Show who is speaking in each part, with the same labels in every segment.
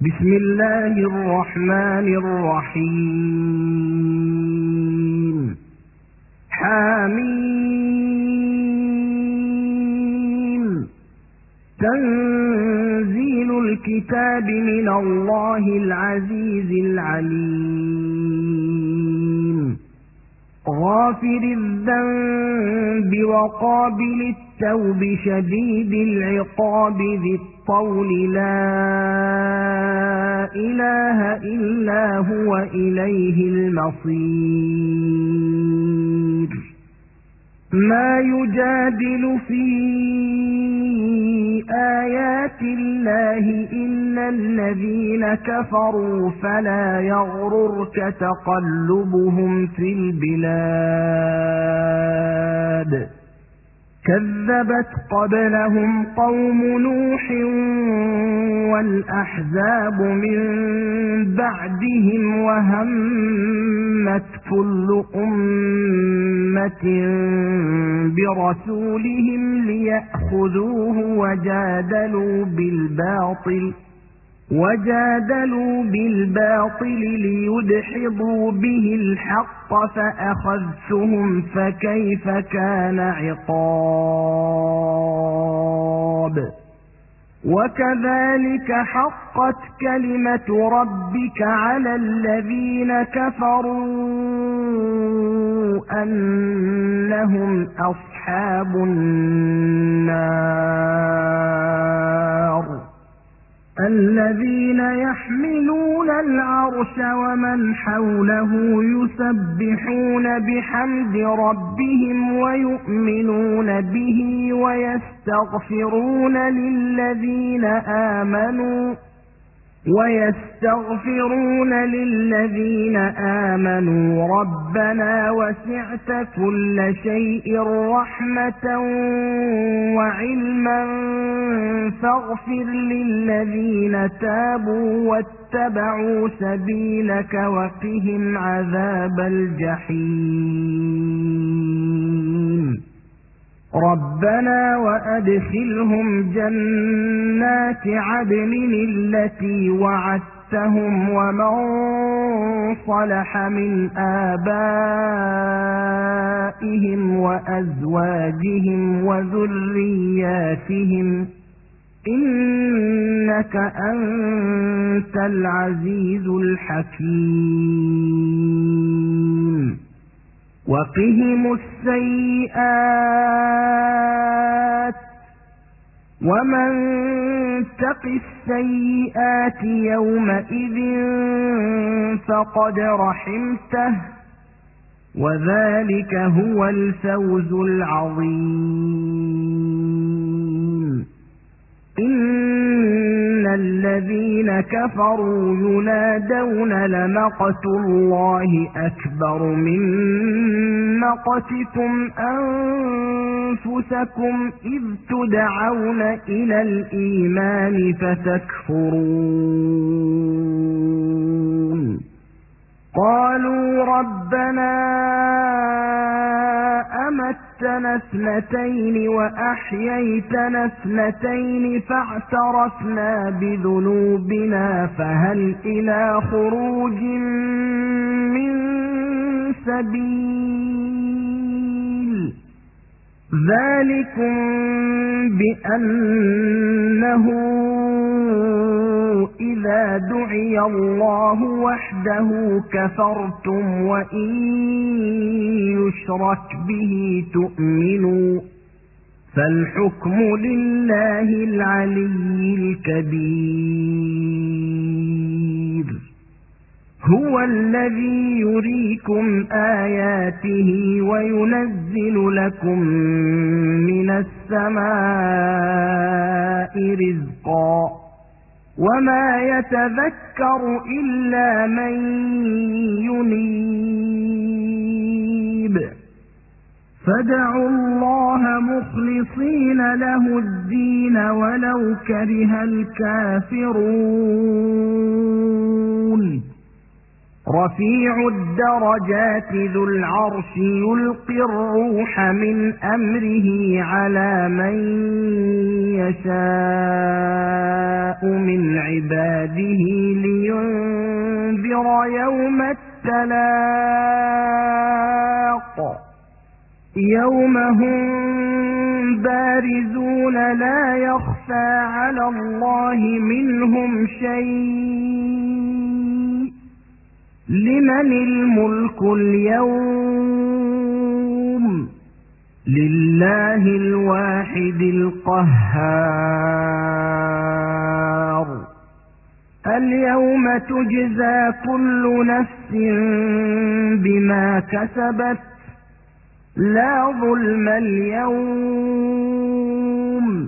Speaker 1: بسم الله الرحمن الرحيم. حميم. تنزيل الكتاب من الله العزيز العليم. غافر الذنب وقابل التوب شديد العقاب ذي الطول لا إله إلا هو إليه المصير. ما يجادل في آيات الله إلا الذين كفروا فلا يغررك تقلبهم في البلاد. كذبت قبلهم قوم نوح والأحزاب من بعدهم وهمت كل أمة برسولهم ليأخذوه وجادلوا بالباطل ليدحضوا به الحق فأخذتهم فكيف كان عقاب. وكذلك حقت كلمة ربك على الذين كفروا أنهم أصحاب النار. الذين يحملون العرش ومن حوله يسبحون بحمد ربهم ويؤمنون به ويستغفرون للذين آمنوا ربنا وسعت كل شيء رحمة وعلما فاغفر للذين تابوا واتبعوا سبيلك وقهم عذاب الجحيم. ربنا وأدخلهم جنات عدن التي وعدتهم ومن صلح من آبائهم وأزواجهم وذرياتهم إنك أنت العزيز الحكيم. وقهم السيئات ومن تق السيئات يومئذ فقد رحمته وذلك هو الفوز العظيم. إن الذين كفروا ينادون لمقت الله أكبر من مقتكم أنفسكم إذ تدعون إلى الإيمان فتكفرون. قالوا ربنا أمتنا اثنتين وأحييتنا اثنتين فاعترفنا بذنوبنا فهل إلى خروج من سبيل. ذلكم بأنه إذا دعي الله وحده كفرتم وإن يشرك به تؤمنوا فالحكم لله العلي الكبير. هو الذي يريكم آياته وينزل لكم من السماء رزقا وما يتذكر إلا من ينيب. فادعوا الله مخلصين له الدين ولو كره الكافرون. رفيع الدرجات ذو العرش يلقي الروح من أمره على من يشاء من عباده لينذر يوم التلاق يوم هم بارزون لا يخفى على الله منهم شيء لمن الملك اليوم لله الواحد القهار اليوم تجزى كل نفس بما كسبت لا ظلم اليوم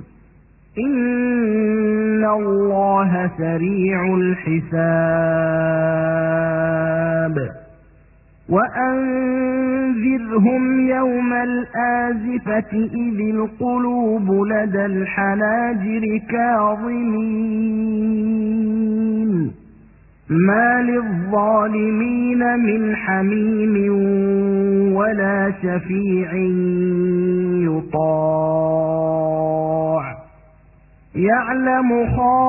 Speaker 1: إن الله سريع الحساب وأنذرهم يوم الآزفة إذ القلوب لدى الحناجر كاظمين ما للظالمين من حميم ولا شفيع يطاع يعلم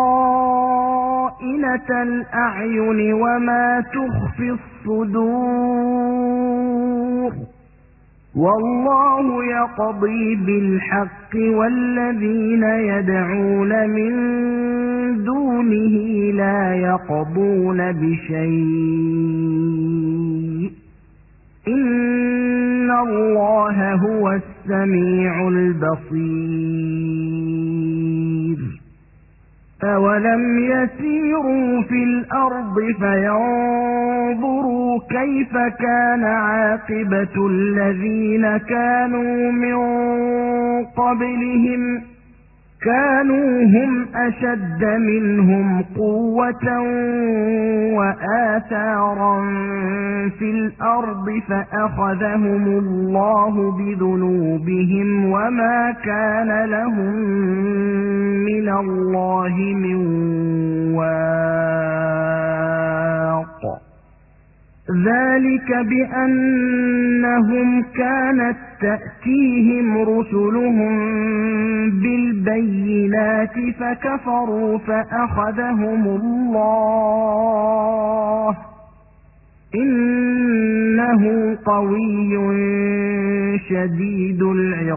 Speaker 1: خائنة الأعين وما تخفي الصدور والله يقضي بالحق والذين يدعون من دونه لا يقضون بشيء إن الله هو السميع البصير أولم يسيروا في الأرض فينظروا كيف كان عاقبة الذين كانوا من قبلهم كانوا هم أشد منهم قوة وآثارا في الأرض فأخذهم الله بذنوبهم وما كان لهم من الله من واق ذلك بأنهم كانت تأتيهم رسلهم بالبينات فكفروا فأخذهم الله إنه قوي شديد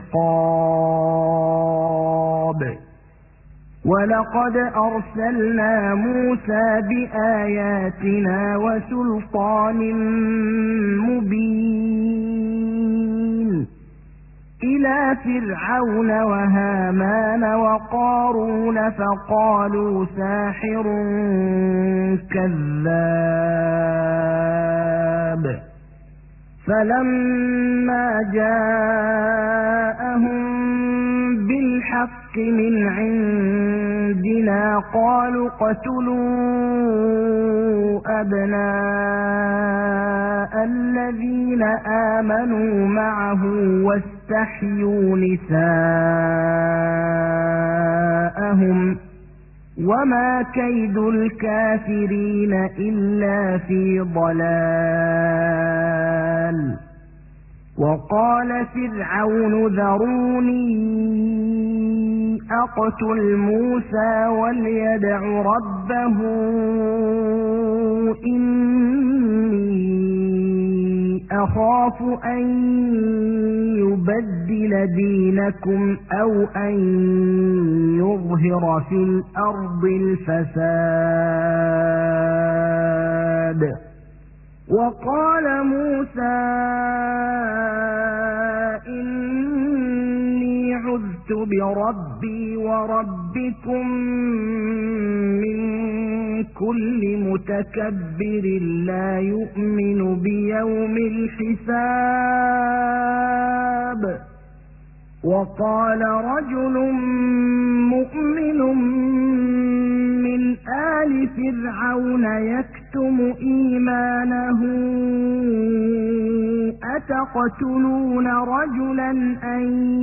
Speaker 1: العقاب ولقد أرسلنا موسى بآياتنا وسلطان مبين إلى فرعون وهامان وقارون فقالوا ساحر كذاب فلما جاءهم بالحق من عندنا قالوا اقتلوا أبناء الذين آمنوا معه واستحيوا نساءهم وما كيد الكافرين إلا في ضلال وقال فرعون ذروني أقتل موسى وليدع ربه إني أخاف أن يبدل دينكم أو أن يظهر في الأرض الفساد وقال موسى إني عذت بربي وربكم من كل متكبر لا يؤمن بيوم الحساب وقال رجل مؤمن من آل فرعون يكتم إيمانه أتقتلون رجلا أن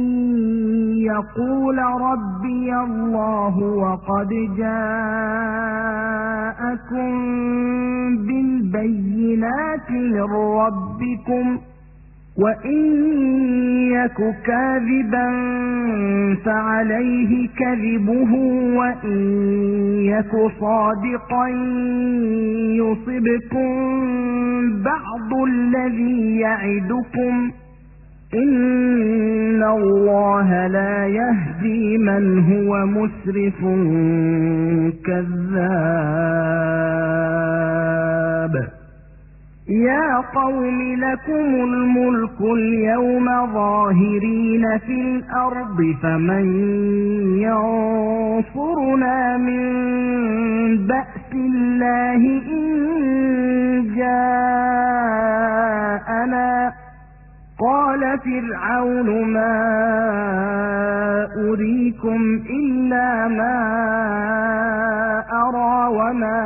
Speaker 1: يقول ربي الله وقد جاءكم بالبينات الْبَيِّنَاتِ مِنْ رَبِّكُمْ وَإِنْ يَكُ كَاذِبًا فَعَلَيْهِ كَذِبُهُ وَإِنْ يَكُ صَادِقًا يُصِبْكُمْ بَعْضُ الَّذِي يَعِدُكُمْ إِنَّ اللَّهَ لَا يَهْدِي مَنْ هُوَ مُسْرِفٌ كَذَّابٌ يَا قَوْمِ لَكُمُ الْمُلْكُ الْيَوْمَ ظَاهِرِينَ فِي الْأَرْضِ فَمَنْ يَنصُرُنَا مِنْ بَأْسِ اللَّهِ إِنْ جَاءَنَا قَالَ فِرْعَوْنُ مَا أُرِيكُمْ إِلَّا مَا أَرَى وَمَا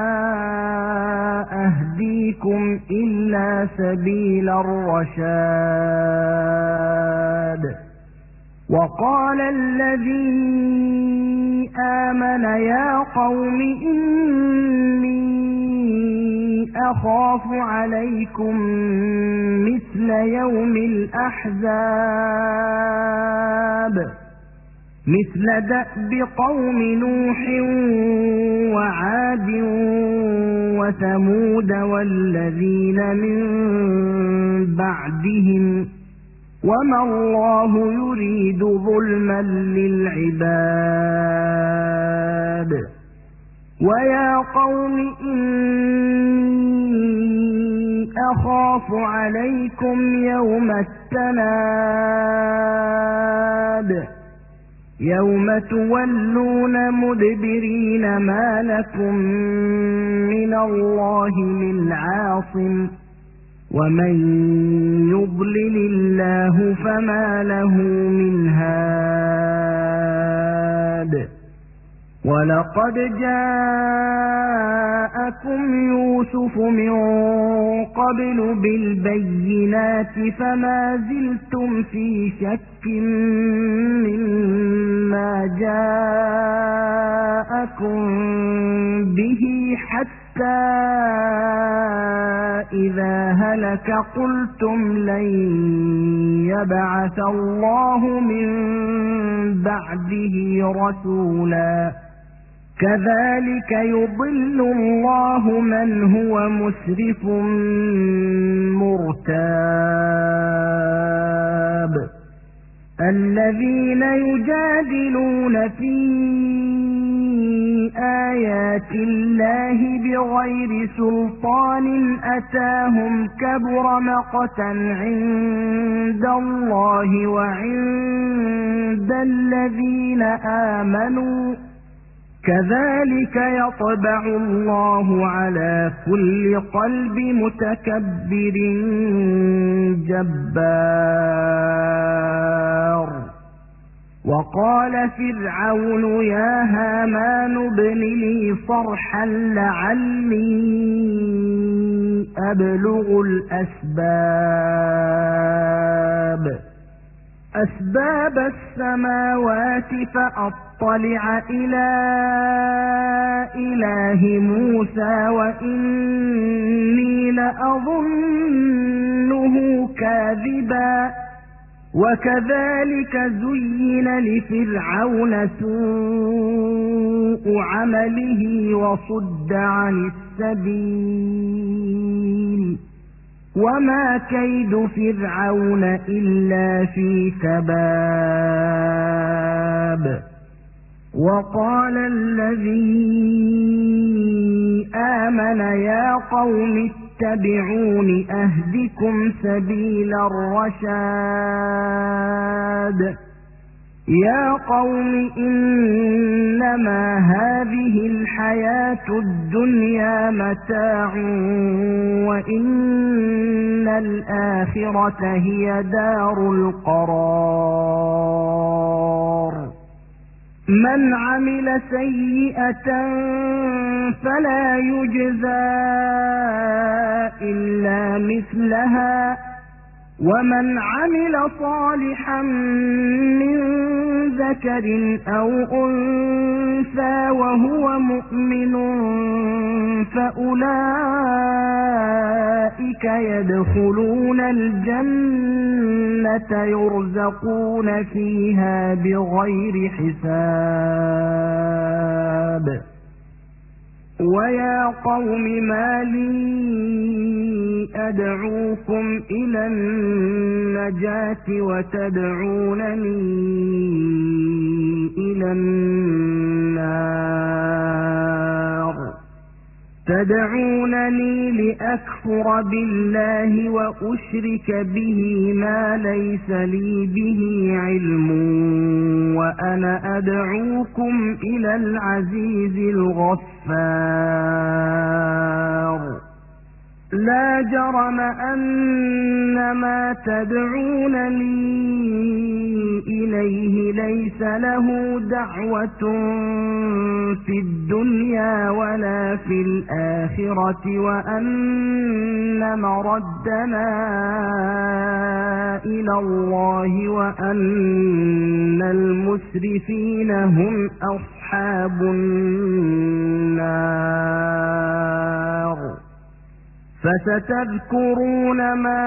Speaker 1: أَهْدِيكُمْ إِلَّا سَبِيلَ الرَّشَادِ وَقَالَ الَّذِي آمَنَ يَا قَوْمِ إِنِّي أَخَافُ عَلَيْكُمْ مِثْلَ يَوْمِ الْأَحْزَابِ مِثْلَ دَأْبِ قَوْمِ نُوحٍ وَعَادٍ وَثَمُودَ وَالَّذِينَ مِن بَعْدِهِمْ وَمَا اللَّهُ يُرِيدُ ظُلْمًا لِلْعِبَادِ وَيَا قَوْمِ إِنِّي أَخَافُ عَلَيْكُمْ يَوْمَ التَّنَادِ يَوْمَ تُوَلُّونَ مُدْبِرِينَ مَا لَكُمْ مِنَ اللَّهِ مِنْ عَاصِمٍ وَمَنْ يُضْلِلِ اللَّهُ فَمَا لَهُ مِنْ هَادٍ وَلَقَدْ جَاءَكُمْ يُوسُفُ مِنْ قَبْلُ بِالْبَيِّنَاتِ فَمَا زِلْتُمْ فِي شَكٍّ مِّمَّا جَاءَكُمْ بِهِ حَتَّى إِذَا هَلَكَ قُلْتُمْ لَنْ يَبْعَثَ اللَّهُ مِنْ بَعْدِهِ رَسُولًا كَذَلِكَ يُضِلُّ اللَّهُ مَنْ هُوَ مُسْرِفٌ مُرْتَابٌ الَّذِينَ يُجَادِلُونَ فِي آيَاتِ اللَّهِ بِغَيْرِ سُلْطَانٍ أَتَاهُمْ كَبُرَ مَقْتًا عِندَ اللَّهِ وَعِندَ الَّذِينَ آمَنُوا كَذَلِكَ يَطْبَعُ اللَّهُ عَلَى كُلِّ قَلْبِ مُتَكَبِّرٍ جَبَّارٍ وَقَالَ فِرْعَوْنُ يَا هَامَانُ ابْنِ لِي صَرْحًا لَعَلِّي أَبْلُغُ أَسْبَابَ السَّمَاوَاتِ فَأَطَّلِعَ إِلَى إِلَٰهِ مُوسَىٰ وَإِنِّي لَأَظُنُّهُ كَاذِبًا وَكَذَلِكَ زُيِّنَ لِفِرْعَوْنَ سُوءُ عَمَلِهِ وَصُدَّ عَنِ السَّبِيلِ وَمَا كَيْدُ فِرْعَوْنَ إِلَّا فِي تَبَابٍ وَقَالَ الَّذِي آمَنَ يَا قَوْمِ اتَّبِعُونِ أَهْدِكُمْ سَبِيلَ الرَّشَادِ يَا قَوْمِ إِنَّمَا هَذِهِ الْحَيَاةُ الدُّنْيَا مَتَاعٌ وَإِنَّ الْآخِرَةَ هِيَ دَارُ الْقَرَارِ مَنْ عَمِلَ سَيِّئَةً فَلَا يُجْزَى إِلَّا مِثْلَهَا وَمَنْ عَمِلَ صَالِحًا مِّن ذَكَرٍ أَوْ أُنثَىٰ وَهُوَ مُؤْمِنٌ فَأُولَٰئِكَ أولئك يدخلون الجنة يرزقون فيها بغير حساب ويا قوم ما لي أدعوكم إلى النجاة وتدعونني إلى النار تدعونني لأكفر بالله وأشرك به ما ليس لي به علم وأنا أدعوكم إلى العزيز الغفار لا جرم أن ما تدعونني إليه ليس له دعوة في الدنيا ولا في الآخرة وأن مردنا إلى الله وأن المسرفين هم أصحاب النار فستذكرون ما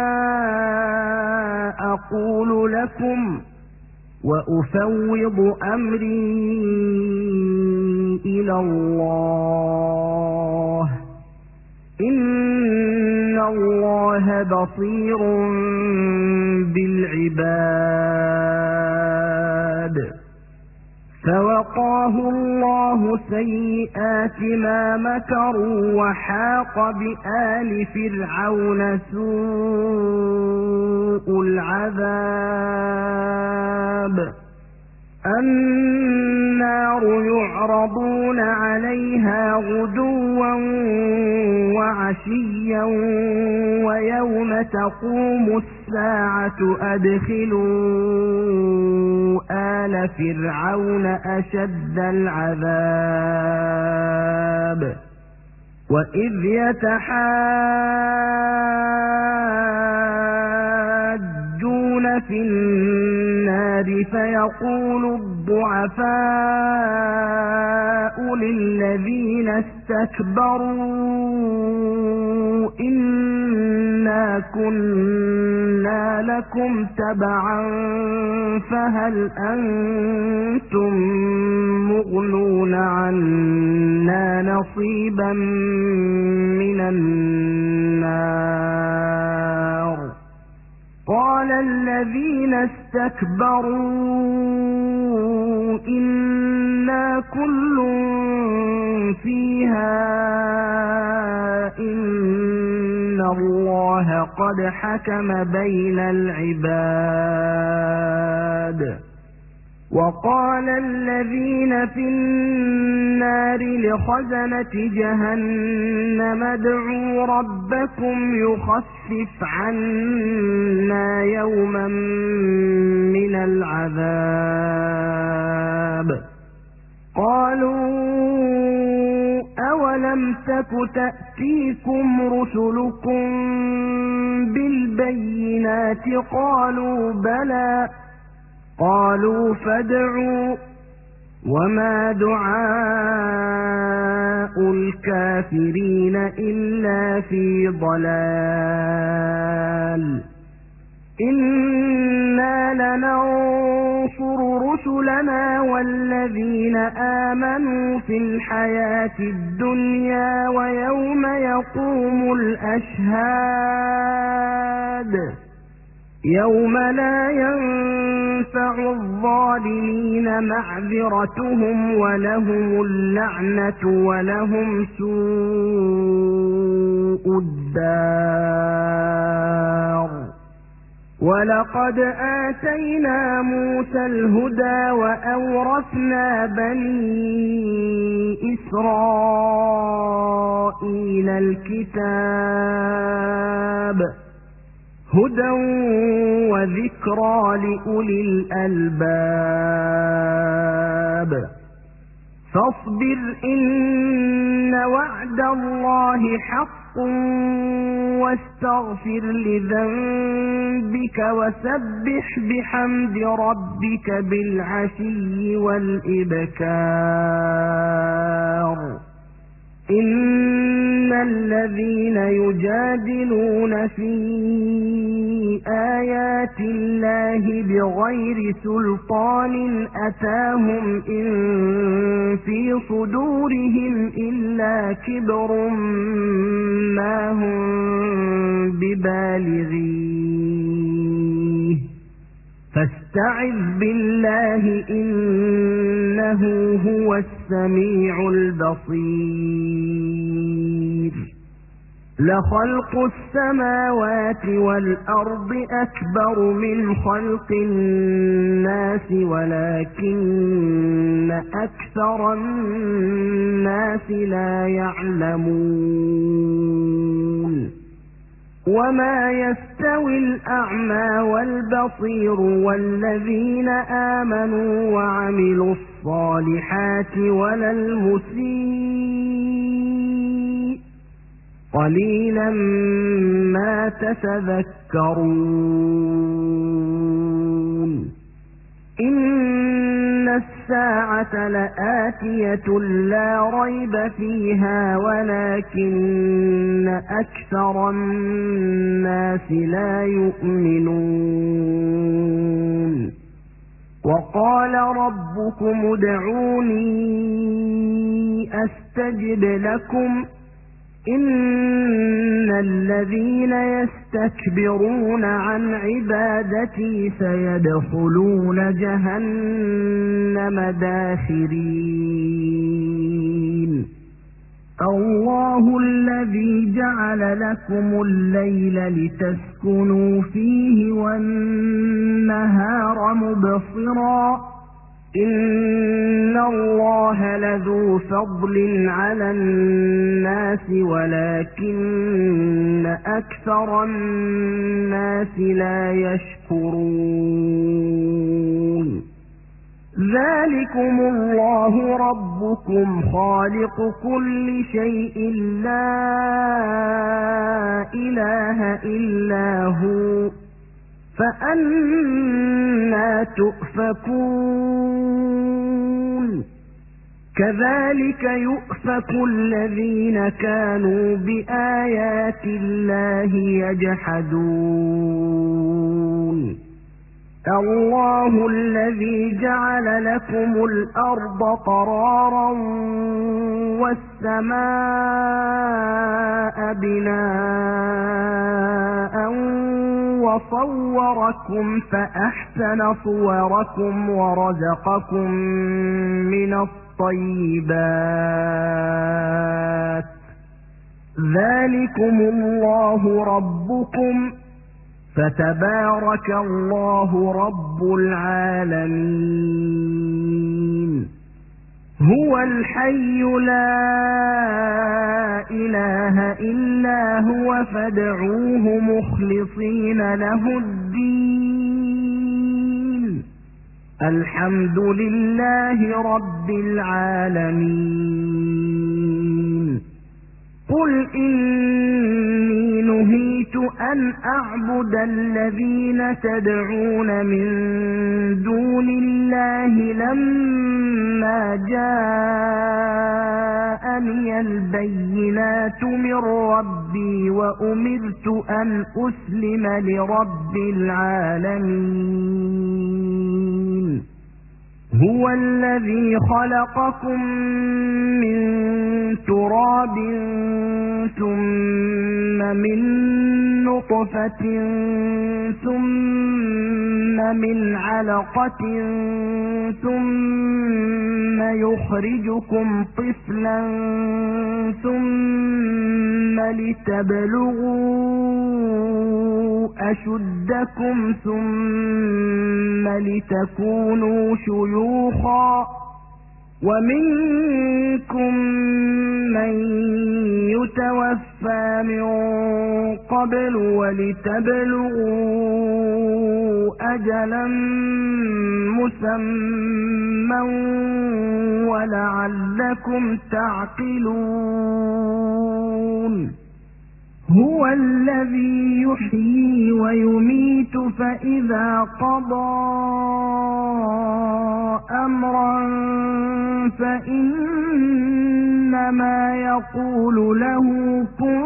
Speaker 1: أقول لكم وأفوض أمري إلى الله إن الله بصير بالعباد فوقاه الله سيئات ما مكروا وحاق بآل فرعون سوء العذاب النار يعرضون عليها غدوا وعشيا ويوم تقوم الساعة أدخلوا آل فرعون أشد العذاب وإذ يتحاجون في النار فيقول الضعفاء للذين استكبروا إنا كنا لكم تبعا فهل أنتم مغنون عنا نصيبا من النار قال الذين استكبروا إنا كل فيها إن الله قد حكم بين العباد وقال الذين في النار لخزنة جهنم ادعوا ربكم يخفف عنا يوما من العذاب قالوا أولم تك تأتيكم رسلكم بالبينات قالوا بلى قالوا فادعوا وما دعاء الكافرين إلا في ضلال إنا لننصر رسلنا والذين آمنوا في الحياة الدنيا ويوم يقوم الأشهاد يوم لا ينفع الظالمين معذرتهم ولهم اللعنة ولهم سوء الدار ولقد آتينا موسى الهدى وأورثنا بني إسرائيل الكتاب هدى وذكرى لأولي الألباب فاصبر إن وعد الله حق واستغفر لذنبك وسبح بحمد ربك بالعشي والإبكار إن الذين يجادلون في آيات الله بغير سلطان أتاهم إن في صدورهم إلا كبر ما هم ببالغيه فاستعذ بالله إنه هو السميع البصير لخلق السماوات والأرض أكبر من خلق الناس ولكن أكثر الناس لا يعلمون وما يستوي الأعمى والبصير والذين آمنوا وعملوا الصالحات ولا المسيء قليلا ما تتذكرون إن الساعة لآتية لا ريب فيها ولكن أكثر الناس لا يؤمنون وقال ربكم ادعوني أستجب لكم إن الذين يستكبرون عن عبادتي سيدخلون جهنم داخرين الله الذي جعل لكم الليل لتسكنوا فيه والنهار مبصرا إن الله لذو فضل على الناس ولكن أكثر الناس لا يشكرون ذلكم الله ربكم خالق كل شيء لا إله إلا هو فأنى تؤفكون كذلك يؤفك الذين كانوا بآيات الله يجحدون الله الذي جعل لكم الأرض قرارا والسماء بناء وصوركم فأحسن صوركم ورزقكم من الطيبات ذلكم الله ربكم فتبارك الله رب العالمين هو الحي لا إله إلا هو فادعوه مخلصين له الدين الحمد لله رب العالمين قل إني نهيت أن أعبد الذين تدعون من دون الله لما جاءني البينات من ربي وأمرت أن أسلم لرب العالمين هو الذي خلقكم من تراب ثم من نطفة ثم من علقة ثم يخرجكم طفلا ثم لتبلغوا أشدكم ثم لتكونوا شيوخا ومنكم من يتوفى من قبل ولتبلغوا أجلا مسمى ولعلكم تعقلون هو الذي يحيي ويميت فإذا قضى أمرا فإنما يقول له كن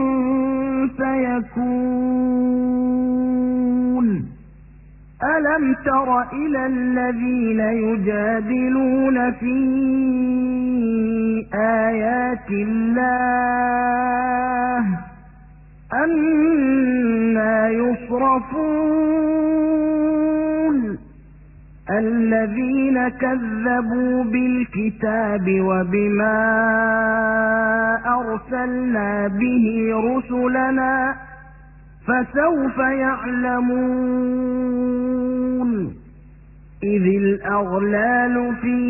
Speaker 1: فيكون ألم تر إلى الذين يجادلون في آيات الله أنى يصرفون الذين كذبوا بالكتاب وبما أرسلنا به رسلنا فسوف يعلمون إذ الأغلال في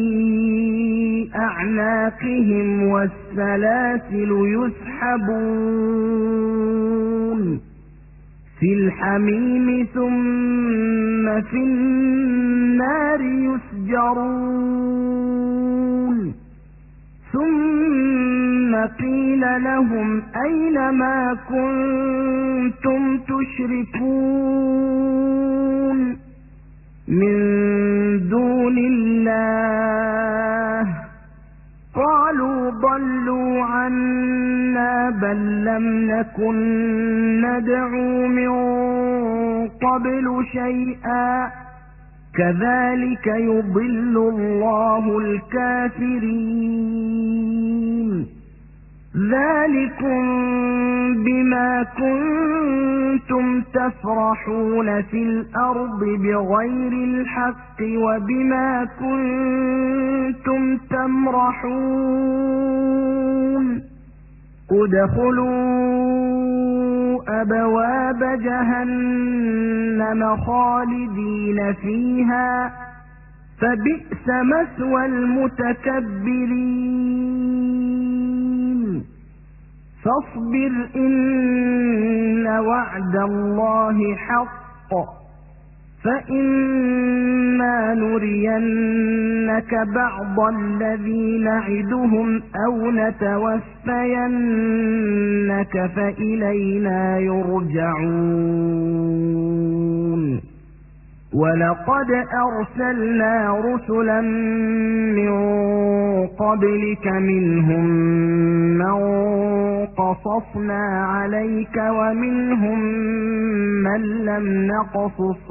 Speaker 1: أعناقهم والسلاسل يسحبون في الحميم ثم في النار يسجرون ثم قيل لهم أين ما كنتم تشركون من دون الله قالوا ضلوا عنا بل لم نكن ندعو من قبل شيئا كذلك يضل الله الكافرين ذلكم بما كنتم تفرحون في الأرض بغير الحق وبما كنتم تمرحون ادخلوا أبواب جهنم خالدين فيها فبئس مثوى المتكبرين فاصبر إن وعد الله حق فإما نرينك بعض الذي نعدهم أو نتوفينك فإلينا يرجعون ولقد أرسلنا رسلا من قبلك منهم من قصصنا عليك ومنهم من لم نقصص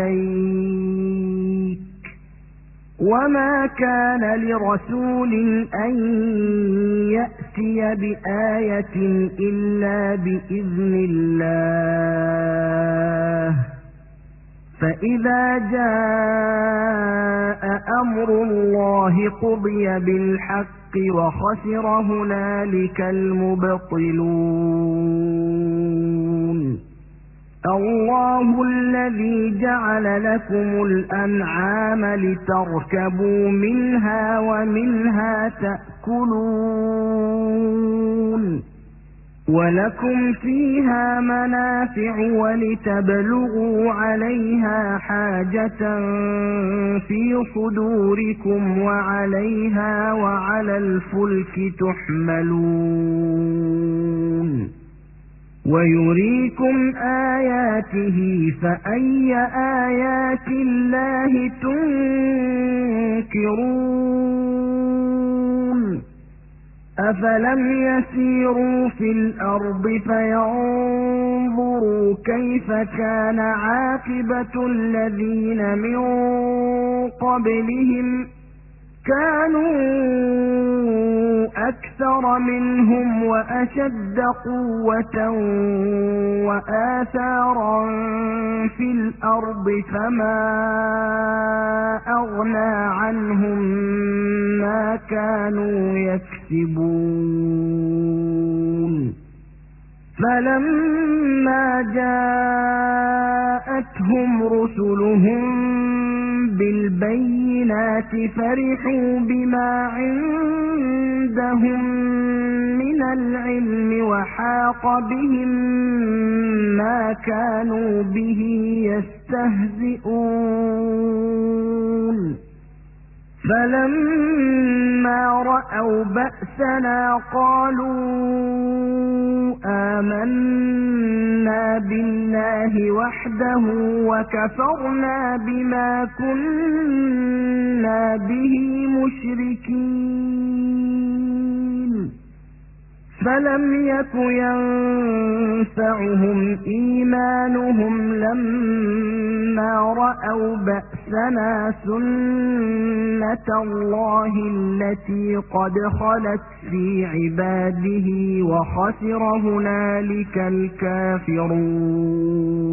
Speaker 1: عليك وما كان لرسول أن يأتي بآية إلا بإذن الله فإذا جاء أمر الله قضي بالحق وخسر هنالك المبطلون الله الذي جعل لكم الأنعام لتركبوا منها ومنها تأكلون ولكم فيها منافع ولتبلغوا عليها حاجة في صدوركم وعليها وعلى الفلك تحملون ويريكم آياته فأي آيات الله تنكرون أفلم يسيروا في الأرض فينظروا كيف كان عاقبة الذين من قبلهم كانوا أكثر منهم وأشد قوة وآثارا في الأرض فما أغنى عنهم ما كانوا يكسبون فلما جاءتهم رسلهم بالبينات فرحوا بما عندهم من العلم وحاق بهم ما كانوا به يستهزئون فلما رأوا بأسنا قالوا آمنا بالله وحده وكفرنا بما كنا به مشركين فلم يك ينفعهم إيمانهم لما رأوا بأسنا سنة الله التي قد خلت في عباده وخسر هنالك الكافرون.